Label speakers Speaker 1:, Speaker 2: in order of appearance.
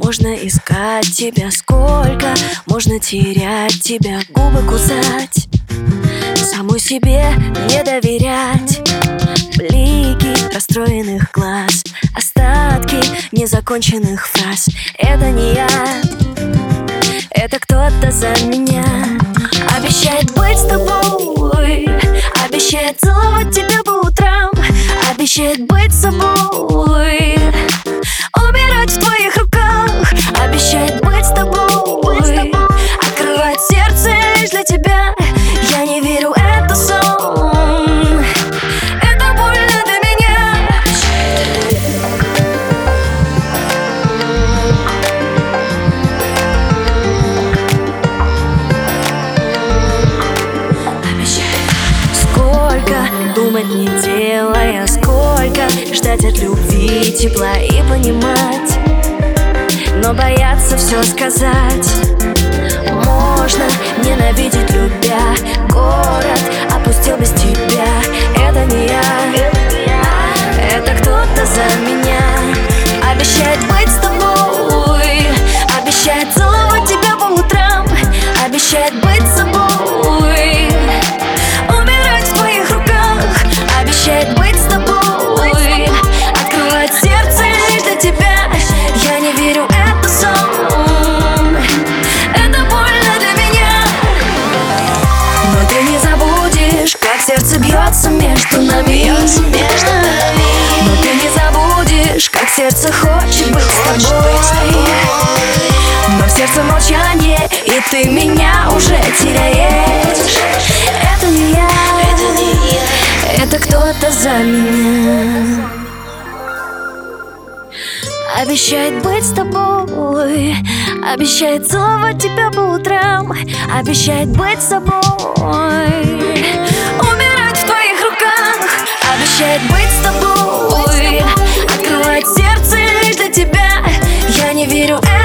Speaker 1: Можно искать тебя сколько, можно терять тебя, губы кусать, самой себе не доверять. Блики расстроенных глаз, остатки незаконченных фраз. Это не я, это кто-то за меня. Обещает быть с тобой, обещает целовать тебя по утрам, обещает быть собой, умирать в твоих руках. Обещает быть с тобой, открывать сердце лишь для тебя. Я не верю, это сон, это больно для меня. Сколько думать не делая, сколько ждать от любви тепла и понимать, но бояться все сказать. Можно ненавидеть, любя, город опустил без тебя. Это не я, это кто-то за меня. Обещает быть с тобой, обещает целовать тебя по утрам, обещает быть собой, умирать в твоих руках. Обещает быть с тобой, открывать сердце лишь для тебя. Я не верю, это сон, это больно для меня. Но ты не забудешь, как сердце бьется между нами. Но ты не забудешь, как сердце хочет быть с тобой. Но в сердце молчание, и ты меня уже теряешь. Это не я, это кто-то за меня. Обещает быть с тобой, обещает целовать тебя по утрам, обещает быть собой, умирать в твоих руках. Обещает быть с тобой, открывать сердце лишь для тебя. Я не верю,